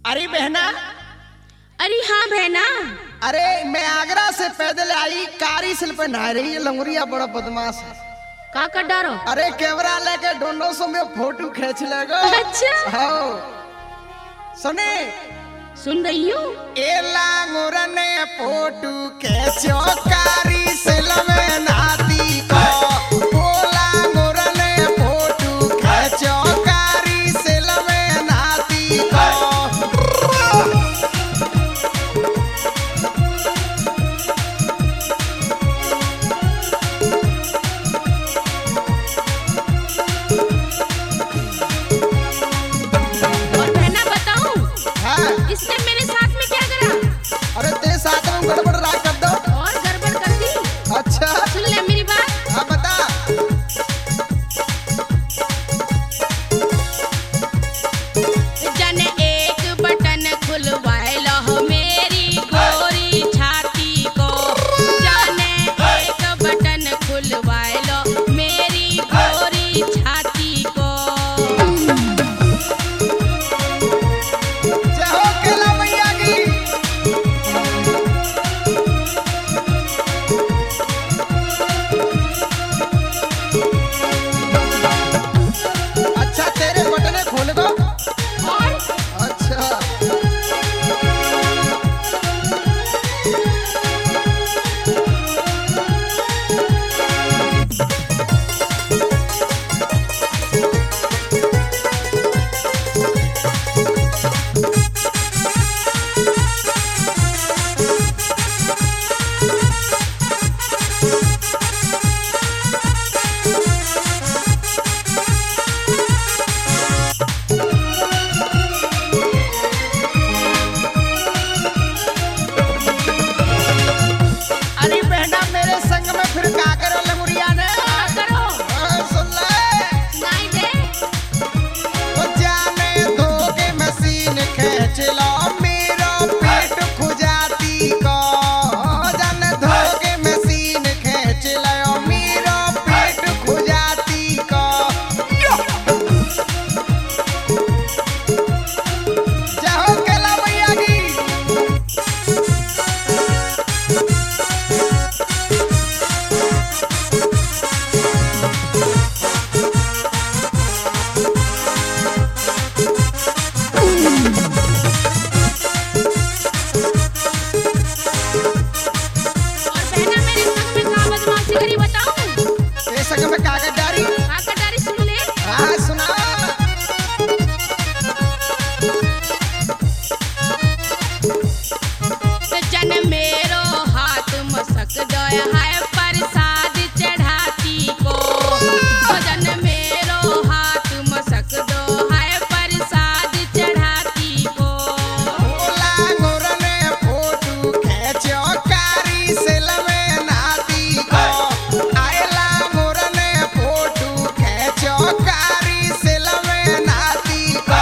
अरे बहना, अरे हाँ बहना। अरे मैं आगरा से पैदल आई, कारी सिल पे नहा रही है लंगुरिया, बड़ा बदमाश है। का कर डारो? अरे कैमरा लेके दोनों सौ में फोटो खींच लेगा। अच्छा हाँ सुने, सुन रही हूँ। ए लांगुर ने फोटो खींचो कारी सिल में नहाती को, ओ लांगुर ने फोटो खींचो कारी सिल में नहाती को। और बहना बताऊँ, हाँ, इसने मेरे साथ में क्या करा? अरे ते साथ में गड़बड़ राग कर दो। और गड़बड़ कर दी। अच्छा सुन ले मेरी बात। हाँ बता। जन एक बटन खुलवाए लो मेरी गोरी छाती को, जन एक बटन खुलवाए लो मेरी गोरी छाती को। जय हो केला मैया की। अच्छा तेरे बटने खोल दो। और अच्छा अरे बहना, मेरे संग में फिर का करो लंगुरिया ने। क्या करो? सुन ले, नहीं दे। वो जाने धोखे मशीन खींच लो मेरो पेट खुजाती को, जाने धोखे मशीन खींच लो मेरो पेट खुजाती को। जाओ केला मैया की। और बहना मेरे संग में का बदमाशी करी बताऊं? ये संग में कागजदारी। का कटारी सुन ले। हाँ सुना। जन मेरो हाथ मसक दया है प्रसाद चढ़ाती को, जन मेरो हाथ मसक दो है प्रसाद चढ़ाती को। लांगुर ने फोटो खींचो कारी सिल में नहाती को, आए लांगुर ने फोटो खींचो कारी सिल में नहाती को।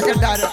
के डर